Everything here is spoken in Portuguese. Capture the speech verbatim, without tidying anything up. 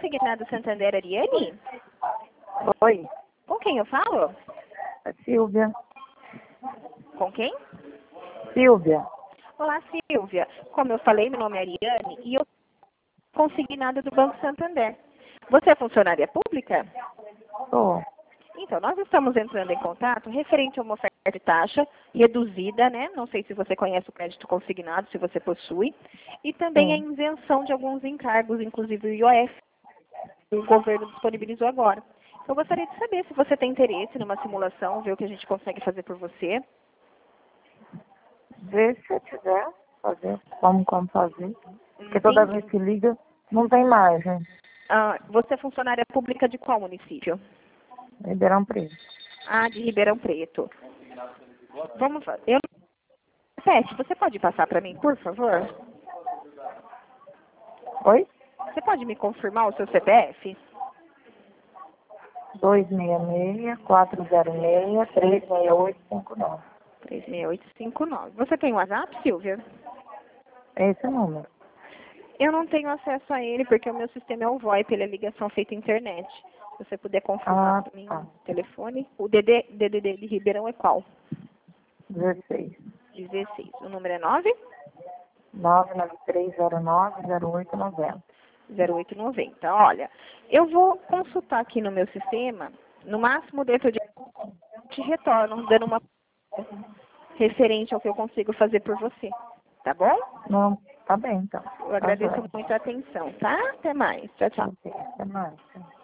Consignado Santander, Ariane? Oi, Com quem eu falo? é Silvia. Com quem? Silvia. Olá, Silvia. Como eu falei, meu nome é Ariane e eu sou consignada do Banco Santander. Você é funcionária pública? Sou. Então, nós estamos entrando em contato referente a uma oferta de taxa reduzida, né? Não sei se você conhece o crédito consignado, se você possui. E também a Sim. isenção de alguns encargos, inclusive o I O F, que o governo disponibilizou agora. Eu gostaria de saber se você tem interesse numa simulação, ver o que a gente consegue fazer por você. Vê se eu tiver fazer, como, como fazer. Porque toda Entendi. vez que liga, não tem mais, né? Ah, você é funcionária pública de qual município? Ribeirão Preto. Ah, de Ribeirão Preto. Vamos fazer. Eu... Pet, você pode passar para mim, por favor? Oi? Você pode me confirmar o seu C P F? dois seis seis, quatro zero seis, três seis oito cinco nove. três seis oito cinco nove. Você tem o WhatsApp, Silvia? É esse o número. Eu não tenho acesso a ele porque o meu sistema é o VoIP, ele é ligação feita internet. Se você puder confirmar Ah, para mim tá. o telefone. O D D, D D D de Ribeirão é qual? dezesseis. dezesseis. O número é nove nove nove três zero nove zero oito nove zero. zero oito nove zero. Olha, eu vou consultar aqui no meu sistema, no máximo dentro de te retorno, dando uma referente ao que eu consigo fazer por você. Tá bom? Não, tá bem então. Eu Tá agradeço jóia. muito a atenção, tá? Até mais. Tchau, tchau. Ok, até mais.